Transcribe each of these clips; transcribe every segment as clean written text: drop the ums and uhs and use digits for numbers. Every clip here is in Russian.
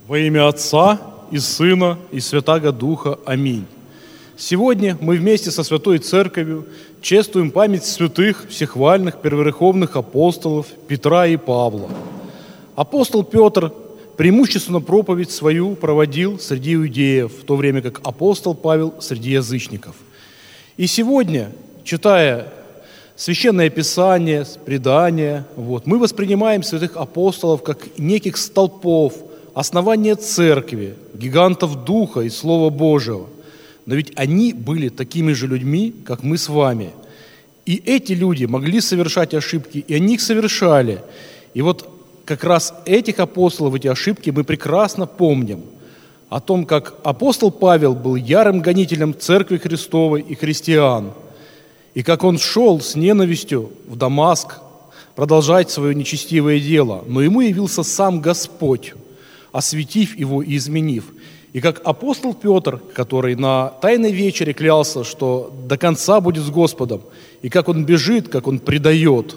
Во имя Отца и Сына и Святаго Духа. Аминь. Сегодня мы вместе со Святой Церковью чествуем память святых, всехвальных, первореховных апостолов Петра и Павла. Апостол Петр преимущественно проповедь свою проводил среди иудеев, в то время как апостол Павел среди язычников. И сегодня, читая Священное Писание, предания, мы воспринимаем святых апостолов как неких столпов, основания церкви, гигантов Духа и Слова Божьего. Но ведь они были такими же людьми, как мы с вами. И эти люди могли совершать ошибки, и они их совершали. И вот как раз этих апостолов, эти ошибки мы прекрасно помним. О том, как апостол Павел был ярым гонителем Церкви Христовой и христиан, и как он шел с ненавистью в Дамаск продолжать свое нечестивое дело, но ему явился сам Господь, осветив его и изменив. И как апостол Петр, который на Тайной вечере клялся, что до конца будет с Господом, и как он бежит, как он предает.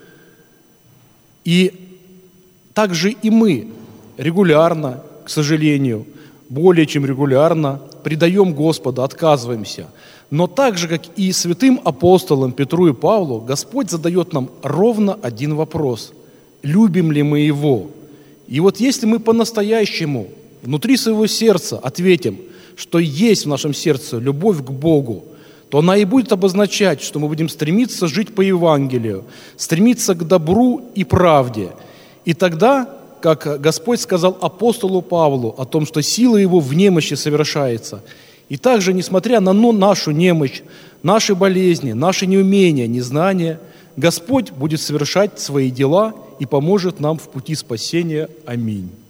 И также и мы регулярно, к сожалению, более чем регулярно предаем Господа, отказываемся. Но так же, как и святым апостолам Петру и Павлу, Господь задает нам ровно один вопрос: любим ли мы Его? И вот если мы по-настоящему внутри своего сердца ответим, что есть в нашем сердце любовь к Богу, то она и будет обозначать, что мы будем стремиться жить по Евангелию, стремиться к добру и правде. И тогда, как Господь сказал апостолу Павлу о том, что сила его в немощи совершается, и также, несмотря на нашу немощь, наши болезни, наши неумения, незнания, Господь будет совершать свои дела и поможет нам в пути спасения. Аминь.